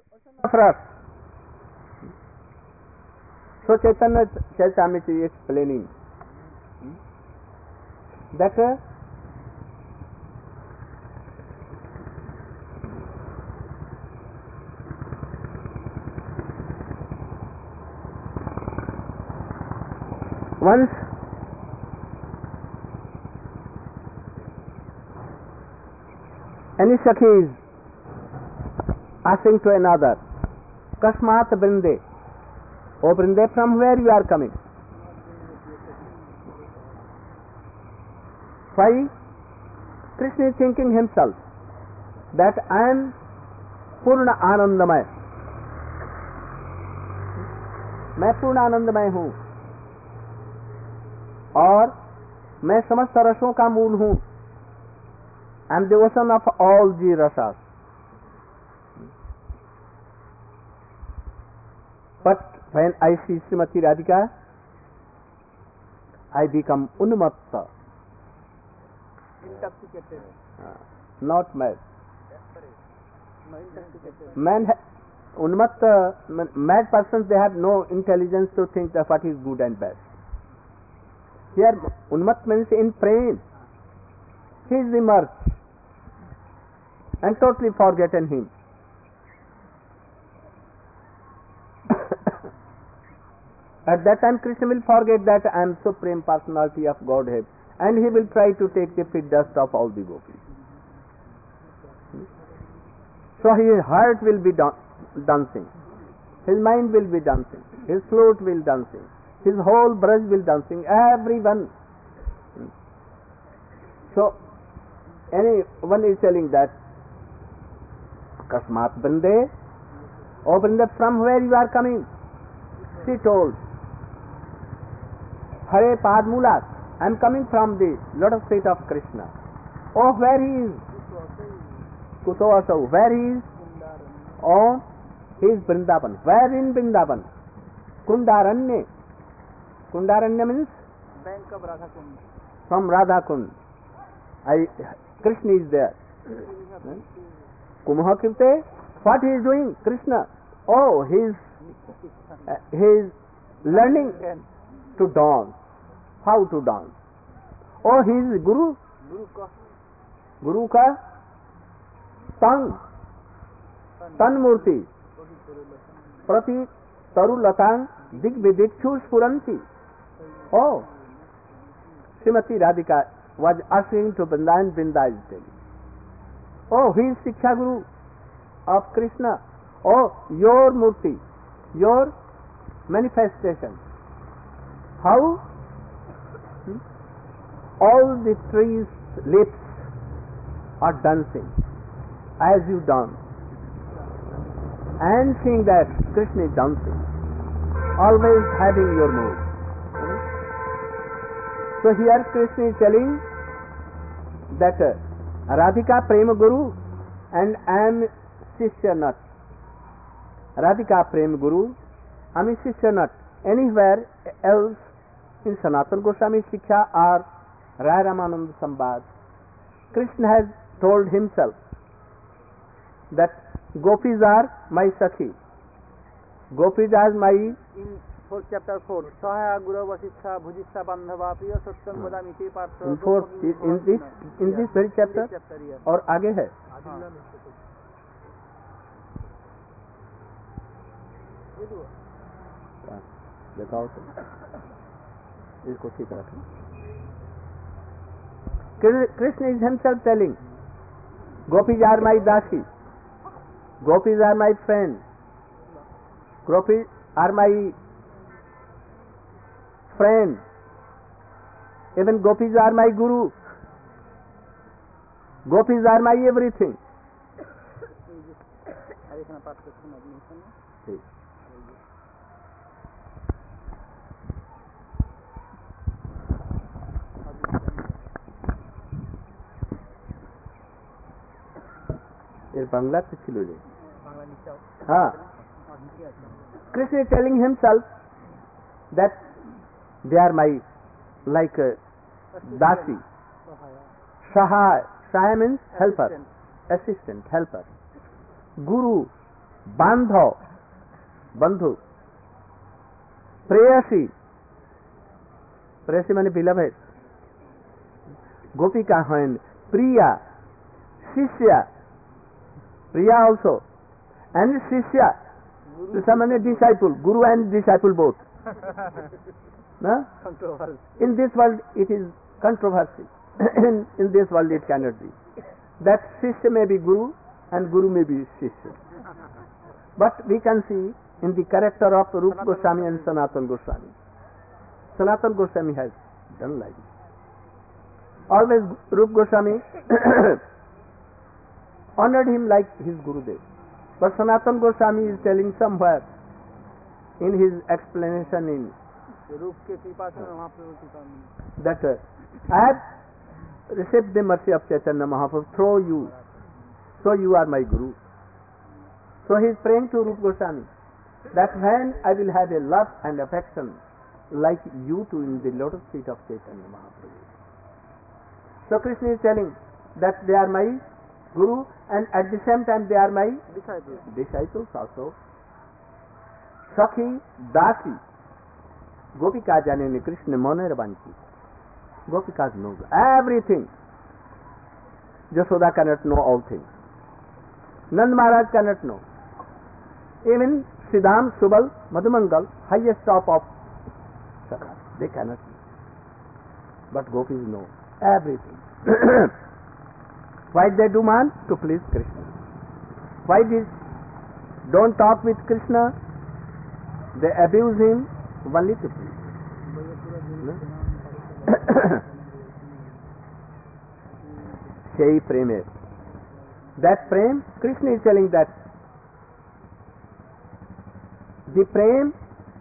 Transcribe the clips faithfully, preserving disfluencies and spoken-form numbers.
of us. So Chaitanya Charitamrita is explaining that uh, once any Sakhi is asking to another, Kasmat Brinde, O Brinde, from where you are coming? Why? Krishna is thinking himself that I am Purna Anandamay. मैं पूर्ण आनंदमय हूँ और मैं समस्त रसों का मूल हूँ. I am the ocean of all the rasas. But when I see Srimati Radhika, I become unmatta. Intoxicated. Uh, not mad. No, intoxicated. Man, ha- unmatta, mad persons, they have no intelligence to think that what is good and bad. Here, unmat means in pain. He is immersed and totally forgotten him. At that time, Krishna will forget that I am Supreme Personality of Godhead, and he will try to take the feet dust of all the gopis. So his heart will be dan- dancing, his mind will be dancing, his flute will dancing, his whole brush will dancing, everyone. So, anyone is telling that, Kasmat Brinde, O Brinde, from where you are coming? She told, Hare Padmulat, I am coming from the lotus feet of Krishna. Oh, where he is? Kuto Asau, where he is? Oh, he is Vrindavan. Where in Vrindavan? Kundaranya. Kundaranya means? Bank of Radha Kund. From Radha Kund. I, Krishna is there. Kumaha Kirte, what he is doing? Krishna. Oh, he is, uh, he is learning to dance. How to dance? Oh, he is Guru. Guru ka Guru ka Tang. Tan Murti. Prati Tarulatang Dig Vidikshu Spuranti. Oh, Srimati Radhika was ushering to Vrindavan, Vrinda is telling. Oh, he is Siksha Guru of Krishna. Oh, your Murti, your manifestation. How? Hmm? All the trees' lips are dancing as you dance. And seeing that Krishna is dancing, always having your mood. Hmm? So here Krishna is telling that uh, Radhika Prema Guru and I am Shishya Nat. Radhika Prema Guru, I am Shishya Nat. Anywhere else in Sanatana Goswami Shiksha or Rai Ramananda Sambad, Krishna has told himself that Gopis are my Sakhi. Gopis are my... in fourth chapter four. Sahaya Guru Vasishtha Bhujishtha Bandhava Priya Satyam Vadami Te Partha. In fourth, in this, in this very chapter, और आगे है. बताओ तो इसको ठीक रखें. Krishna is himself telling, Gopis are my dasi, Gopis are my friend, Gopis are my friend, even Gopis are my guru, Gopis are my everything. এর বাংলা তো ছিল যে হ্যাঁ Krishna is telling himself that they are my like uh, dasi. Sahaya. Sahaya means helper, assistant, helper. Guru. Bandhav, Bandhu, Prayasi, Prayasi means beloved, Gopika hand, Priya, Shishya, Priya also, and Shishya, some means disciple, Guru and disciple both. No? Controversy. In this world it is controversy. in, in this world it cannot be. That Shishya may be Guru and Guru may be Shishya. But we can see in the character of Rupa Goswami and Sanatana Goswami. Sanatana Goswami has done like this. Always Rupa Goswami honored him like his Gurudev. But Sanatana Goswami is telling somewhere in his explanation in रूप के कृपा से महाप्रभु कृपा मिली। that uh, I have received the mercy of Chaitanya Mahaprabhu through you, so you are my Guru. So he is praying to Rupa Goswami that when I will have a love and affection like you two in the lotus feet of Chaitanya Mahaprabhu. So Krishna is telling that they are my Guru and at the same time they are my Disciples. disciples also. Sakhi Dasi Gopika Janani Krishna Moner Banchi. Gopikas know everything. Jashoda cannot know all things. Nand Maharaj cannot know. Even Siddham, Subal, Madhumangal, highest top of Sakha, they cannot know. But Gopis know everything. Why they demand? To please Krishna. Why this? Don't talk with Krishna. They abuse him only to please. No? Shei Preme. That Prem, Krishna is telling that the Prem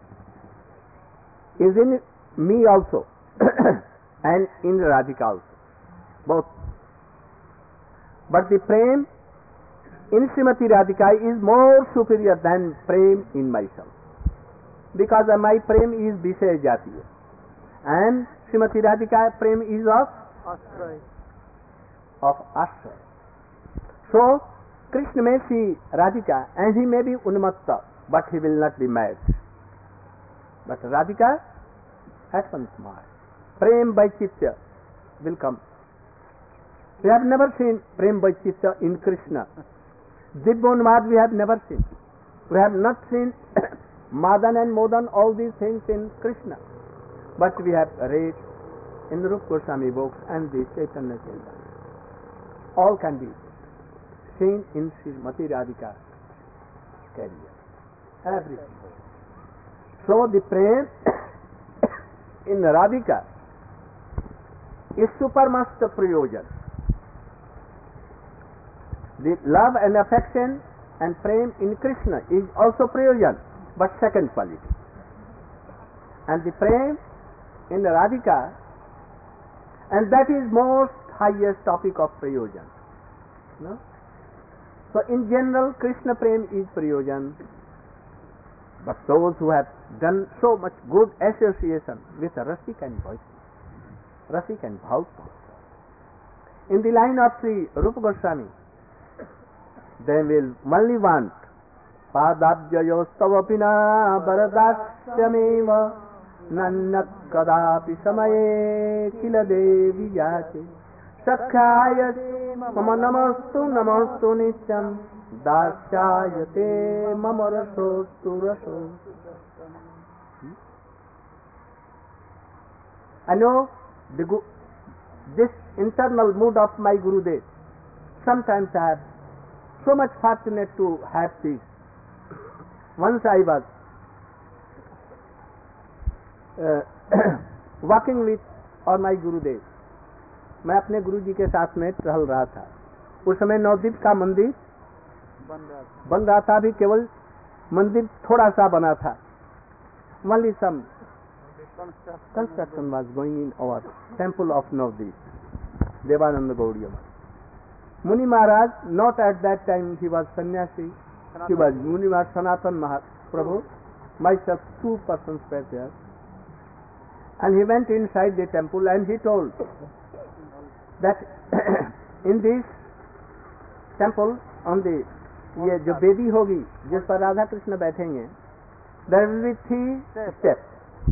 is in me also and in Radhika also. Both. But the Prem in Srimati Radhika is more superior than Prem in myself. Because my Prem is Vishaya Jatiya. And Srimati Radhika Prem is of Ashray. of Ashray. So, Krishna may see Radhika and he may be Unmatta, but he will not be mad. But Radhika at once mad. Prem Vaititya will come. We have never seen Prem Vaititya in Krishna. Dibbonmad we have never seen. We have not seen Madan and Modan, all these things in Krishna. But we have read in the Rupa Goswami books and the Chaitanya Chaitanya. All can be seen in Srimati Radhika career. Everything. So the Prem in Radhika is supermaster prayojan. The love and affection and Prem in Krishna is also prayojan, but second quality. And the Prem in Radhika, and that is most highest topic of prayojan. No? So in general, Krishna Prem is prayojan, but those who have done so much good association with Rasik and Vaishnava, Rasik and Bhaut, in the line of Sri Rupa Goswami, they will only want Padabjayo Stavapina Bharadasyameva Nannat Kadapi Samaye Kila Devi Yate Sakhayate Mama Namastu Namastu Nityam Dasyayate Mama Rasostu Raso. I know the, this internal mood of my Gurudev. Sometimes I have so much fortunate to have this. Once I was uh, walking with और my Gurudev. मैं अपने गुरु जी के साथ में टहल रहा था. उस समय नवदीप का मंदिर बन रहा था बन रहा था. अभी केवल मंदिर थोड़ा सा बना था. Only some construction was going in our temple of Navdeep, Devananda Gaudiya. Muni Maharaj, not at that time he was sannyasi, he was Muni Maharaj, Sanatan Mahaprabhu, myself, two persons were there. And he went inside the temple and he told that in this temple on the ये जो बेदी होगी जिस पर राधा कृष्ण बैठेंगे, there will be three steps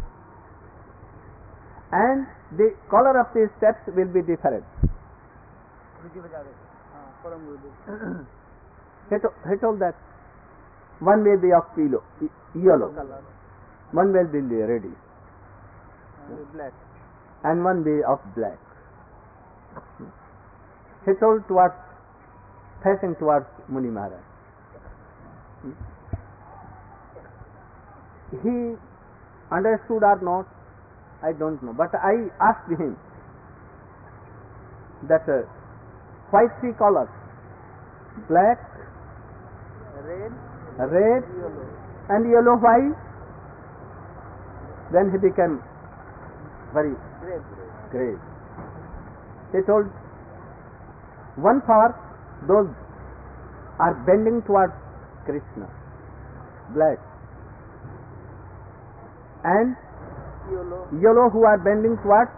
and the colour of the steps will be different. गुरुजी बजा रहे हाँ परम गुरुदेव. He, to, he told that one will be of yellow, yellow, color one will be ready, and black. and one will of black. He told towards, facing towards Muni Maharaj. He understood or not, I don't know, but I asked him that uh, why three colors? Black, Red, red, yellow. and yellow. Why? Then he became very Grey. grave. He told, one for those are bending towards Krishna, black, and Yellow. yellow who are bending towards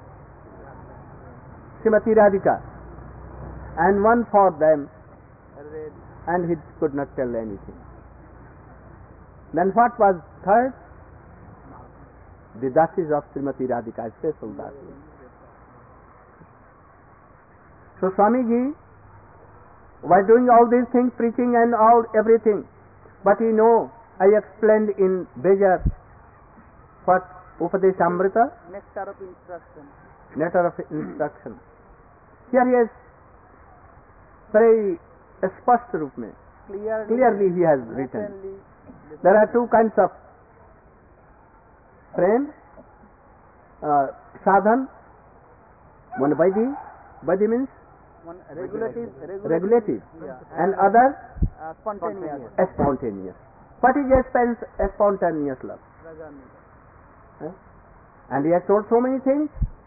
Srimati Radhika, and one for them, Red. and he could not tell anything. Then what was third? The dasis of Srimati Radhika, special dasis. So Swamiji was doing all these things, preaching and all everything, but you know, I explained in Bejar what Upadeshamrita, Nectar of instruction. letter of instruction. Here he has very स्पष्ट रूप में Clearly. clearly he has written. openly, There are two kinds of prem, uh, sadhan, one vaidhi, vaidhi means One regulative. regulative, Yeah. and other uh, spontaneous. spontaneous. What is a span- a spontaneous love? Ragami. Huh? And he has told so many things.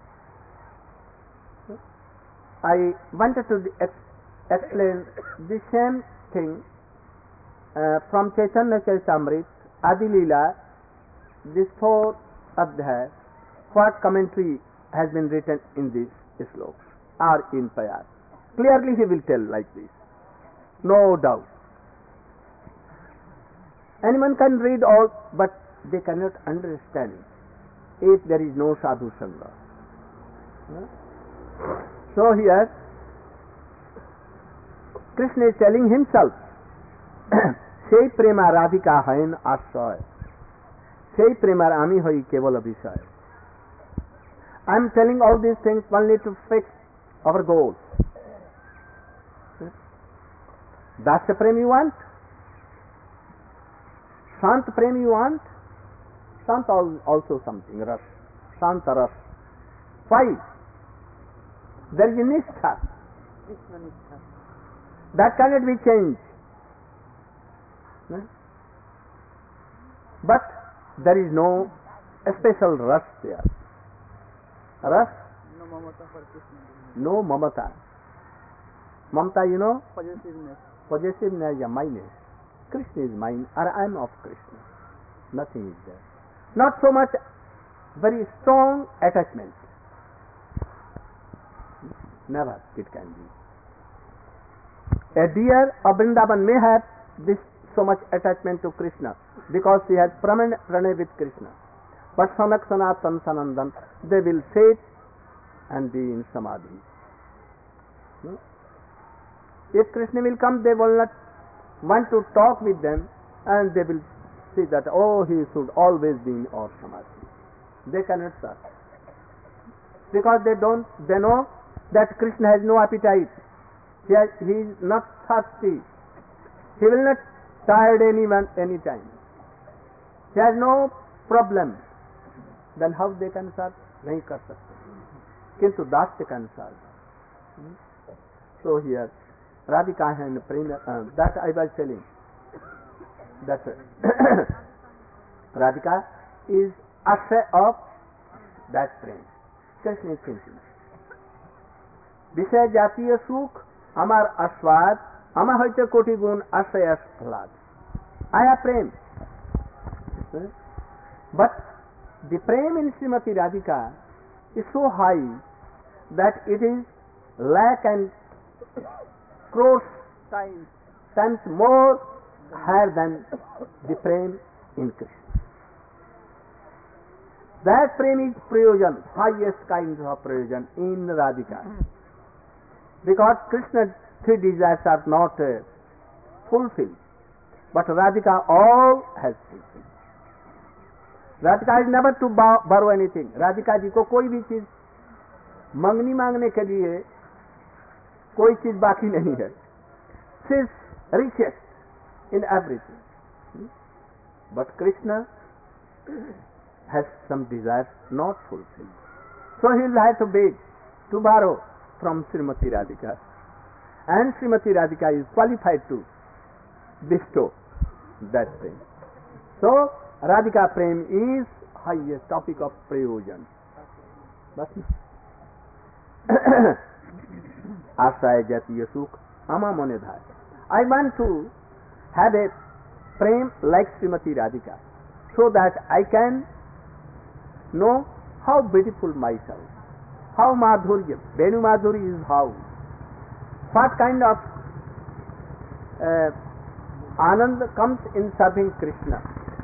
I wanted to ex- explain the same thing uh, from Chaitanya Charitamrita, Adi Leela, this fourth adhyaya, what commentary has been written in this sloka or in Payar. Clearly he will tell like this, no doubt. Anyone can read all, but they cannot understand it if there is no sadhu sangha. Huh? So here, Krishna is telling himself, সেই প্রেমা রাধিকা হয়েন আশ্রয়, সেই প্রেমার আমি হই কেবল বিষয়. I am telling all these things only to fix our goals. Dasya prem you want? Shant prem you want? Shant also something, ras. Shanta ras. Why? There is a nishtha. Krishna Nishtha. That cannot be changed. But there is no special ras there. Ras, No mamata for Krishna. no mamata. Mamata, you know, Possessiveness. possessiveness is minus. Krishna is mine, or I am of Krishna. Nothing is there. Not so much very strong attachment. Never it can be. A deer of Vrindavan may have this so much attachment to Krishna because he has pranay with Krishna. But Sanak Sanatan Sanandan, they will sit and be in Samadhi. Hmm? If Krishna will come, they will not want to talk with them, and they will see that, oh, he should always be in our Samadhi. They cannot serve. Because they don't, they know that Krishna has no appetite. He, has, he is not thirsty. He will not tired anyone anytime. He has no problem. Then how they can serve? नहीं कर सकते. किंतु दास्य can serve. So here, Radhika and Prema, uh, that I was telling, that Radhika is ashray of that prem. Krishna is thinking. विषय जातीय सुख আমার आस्वाद আমার হইতে কোটি গুণ আশ্রয় আহ্লাদ. I have prem. But the prem in Srimati Radhika is so high that it is lakh and crores Times. times more higher than the prem in Krishna. That prem is prayojan, highest kind of prayojan in Radhika. Because Krishna's three desires are not uh, fulfilled, but Radhika all has fulfilled. Radhika is never to bow, borrow anything. Radhika जी को कोई भी चीज मंगनी मांगने के लिए कोई चीज बाकी नहीं है. She is richest in everything. Hmm? But Krishna has some desires not fulfilled. So he will have to beg, to borrow from Srimati Radhika. And Srimati Radhika is qualified to bestow that thing. So Radhika Prem is highest topic of prayojan. बस आश्रय जातीय सुख आमा मने धाय. I want to have a prem like Srimati Radhika, so that I can know how beautiful myself, how madhurya, Venu Madhuri is how, what kind of uh, anand comes in serving Krishna.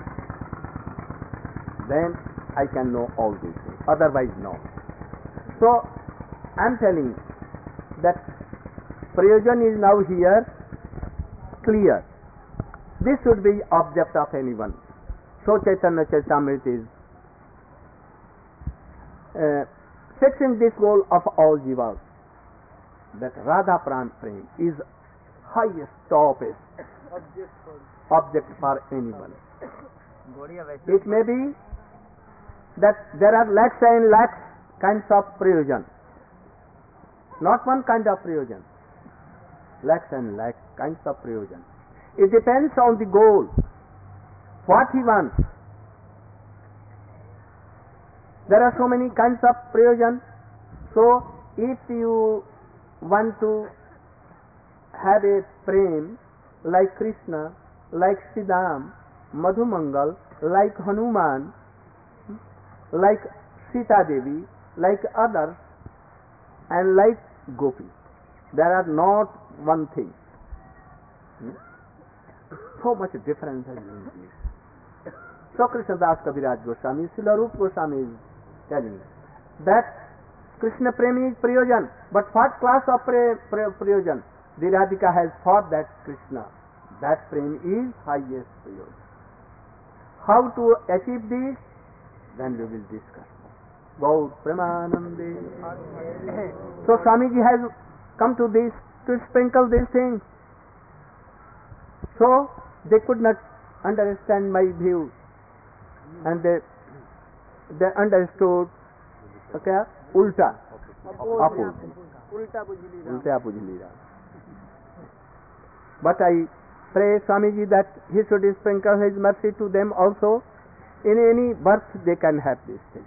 Then I can know all these things. Otherwise, no. So I am telling that prayojan is now here clear. This should be object of anyone. So Chaitanya Charitamrita is uh, fixing this goal of all jivas, that Radha Pran Prem is highest, topest object for anyone. It may be that there are lakhs and lakhs kinds of prayojan, not one kind of prayojan, lakhs and lakhs kinds of prayojan. It depends on the goal, what he wants. There are so many kinds of prayojan. So if you want to have a prem like Krishna, like Sridham, Madhumangal, like Hanuman, like Sita Devi, like others, and like Gopi, there are not one thing. Hmm? So much difference is in this. So Krishna Das Kaviraj Goswami, Srila Rupa Goswami is telling that Krishna Premi is prayojan, but what class of pre, pre, prayojan? The Radhika has thought that Krishna, that Prem is highest prayojan. How to achieve this? Then we will discuss. Gaur Premanande. So Swamiji has come to this to sprinkle these things. So they could not understand my view, and they they understood okay, ulta, opposite, ulta pujlira. But I pray Swamiji that he should sprinkle his mercy to them also. In any birth they can have this thing.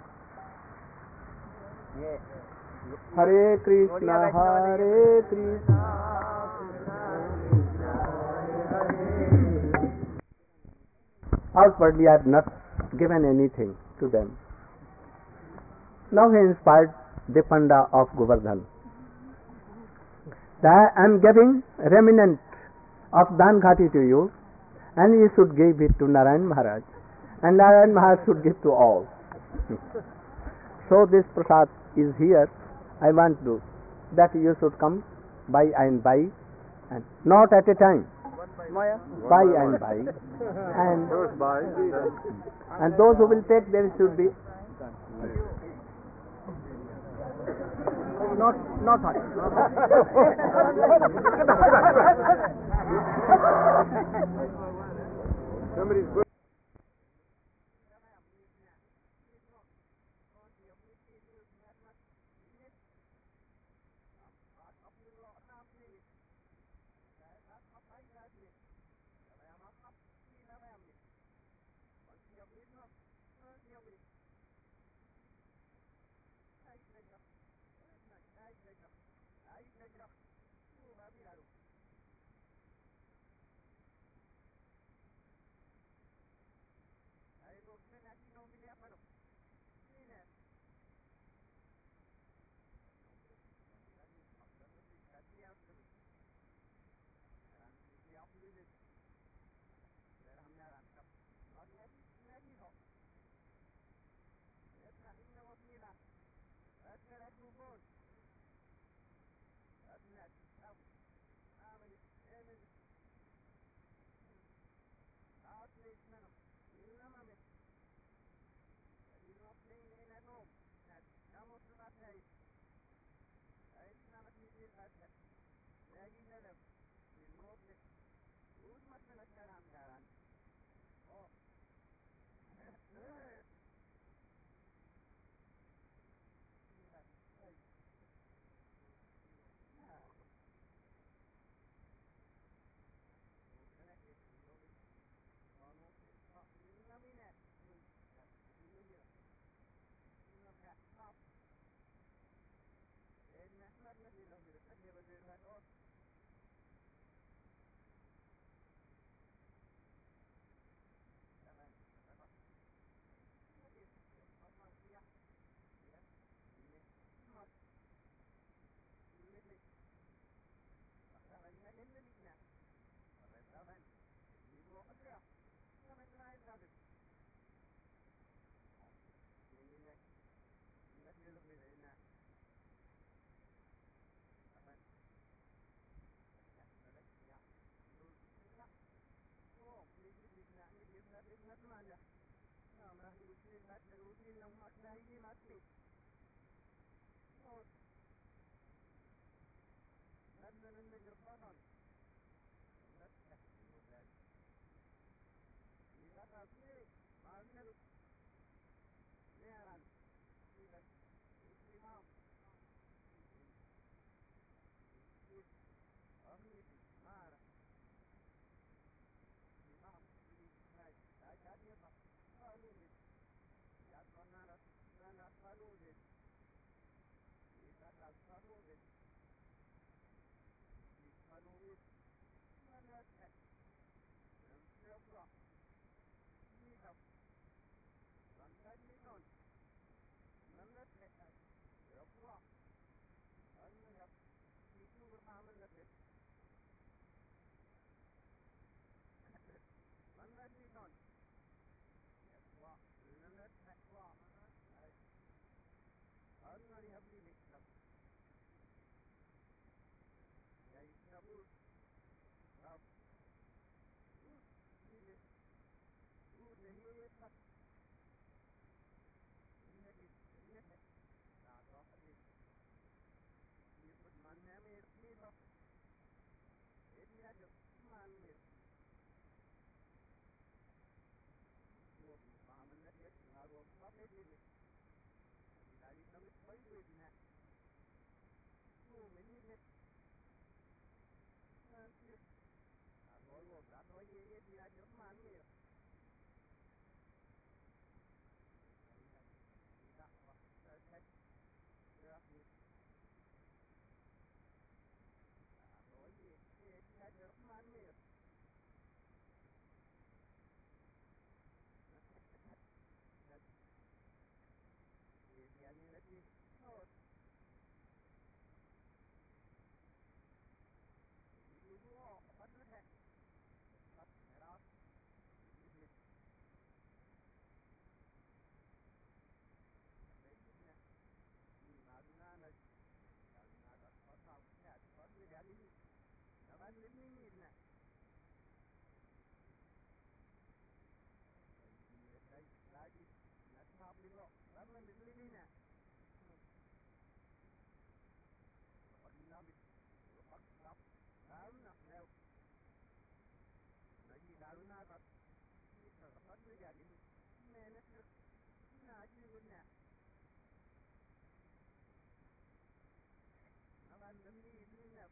Hare Krishna, Hare Krishna. Outwardly I have not given anything to them. Now he inspired the Panda of Govardhan. That I am giving remnant of Dan Ghati to you, and you should give it to Narayan Maharaj, and Narayan Maharaj should give to all. So this prasad is here. I want to that you should come by and by, and not at a time, by and by, and and those who will take, they should be not not hot. Somebody's good. Mamma Fit. One that we don't. Yes, walk. Remember that walk. Ordinary have been mixed up. Yeah, it's a good. Up. Good. Good. Here is up. Neck it. Neck it. Start off again. You put my name in the up. It had a man with. Mom and the kids, I will stop it with it. I didn't know it's quite good in that. Two minutes. That's it. I told you, that's why you get the idea of man here. That's what I said. That's it. I told you, get the idea of man here. That's it. Yeah, you let me know. You go off, what the heck? Up, head out. You get. Not none of not a spot out cat, but we got it. Now I'm living in that. Like it, that's probably wrong. I'm living in that. What do you know? What stop? I'm not now. Now you know not a what we got it. Man, it's not you in that. Now I'm living in that.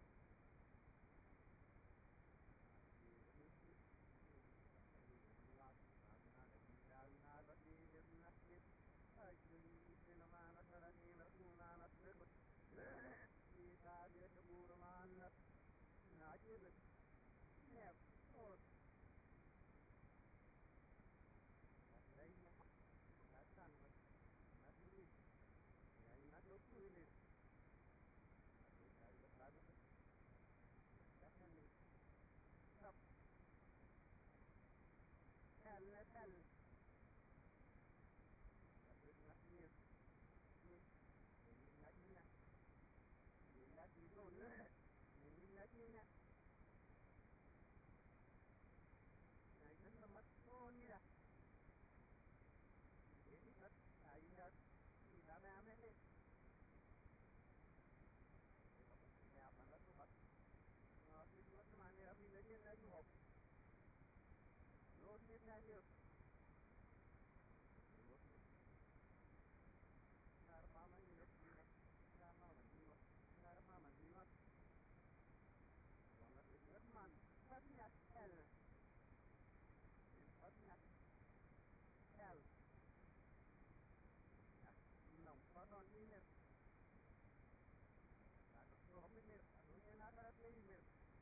Hell, hell. Not here. Not in that. Not you don't know that. Not in that. I don't know what's going on. It is not. I have. You have a minute. Yeah, but that's what. Oh, this was the man who made it like you hope. No, it's not you. Mama, you look good. Mama, you look good. Mama, you look good. Man, what's that hell? What's that hell? No, what on me? I don't know me. I don't know how to play me.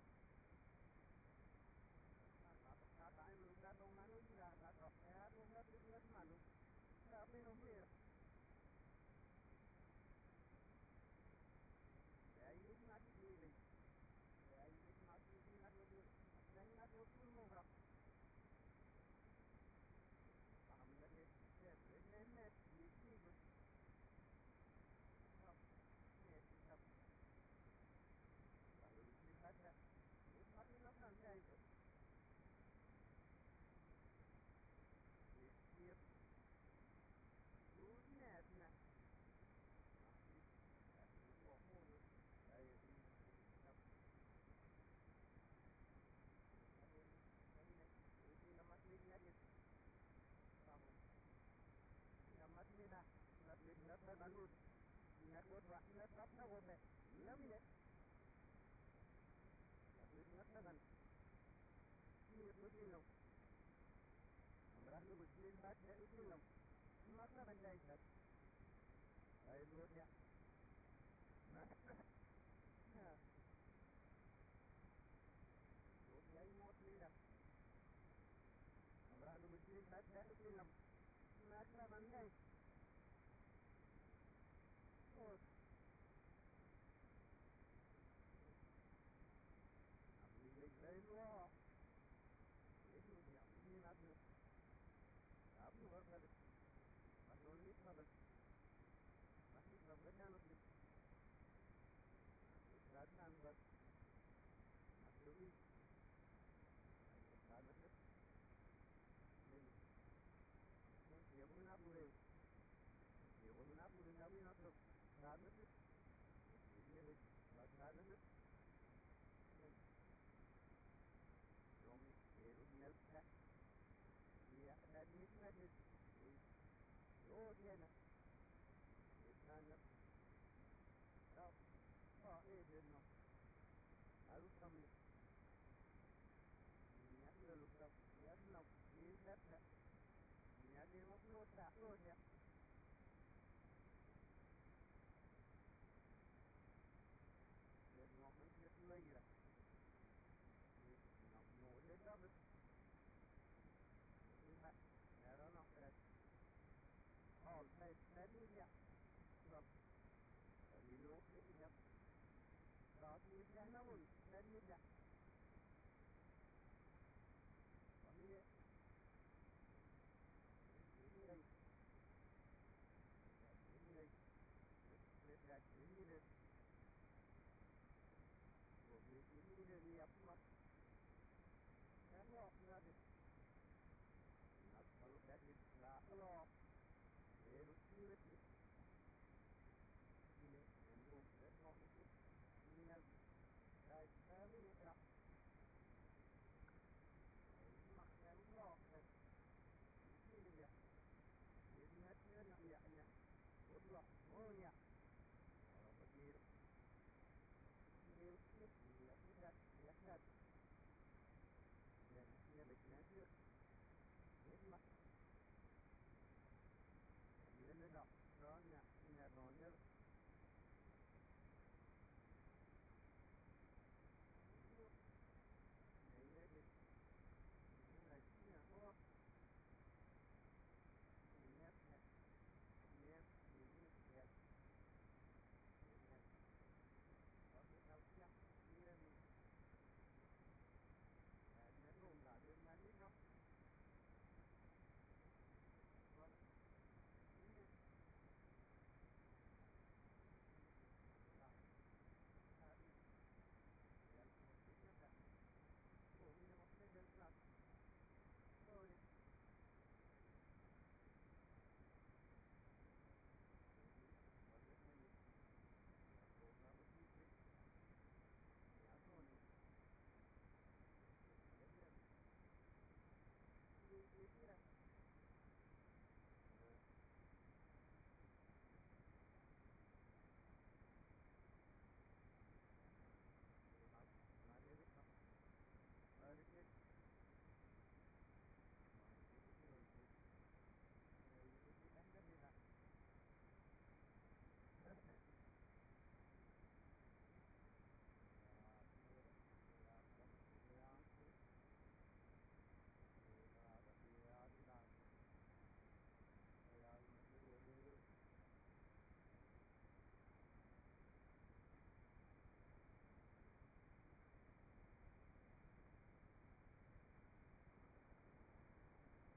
I'm looking at the man who's got that. I don't know this man. I've been over here. I did not believe it. I did not believe that was it. Then that was to move up. I'm going to get it. Then let's see it. Up. Yes, it's up. I will see that. It's not enough on paper. It's here. Good net now. That's the whole. I agree. Yep. Hindi naman nila yun. Naman nila. Nabignat na balud. Nagwad na tap na wote. Namin eh. Nabignat na gan. Hindi ito sinom. Marami gusin ba't na ito sinom. Masa banday kat. Ay buot ya. Yeah. Ay buot nila. Marami gusin ba't na ito sinom. Masa banday. Oh. Oh, yeah. It's not enough. No. Oh, it is not. I will come in. Yes, look up. Yes, no. Is that that? Yes, you look no that. Oh, yeah. There's no one just later. No, no, they got it. I don't know that. Oh, that, that is, yeah. Look. You know, yeah. God is the known. That is, yeah.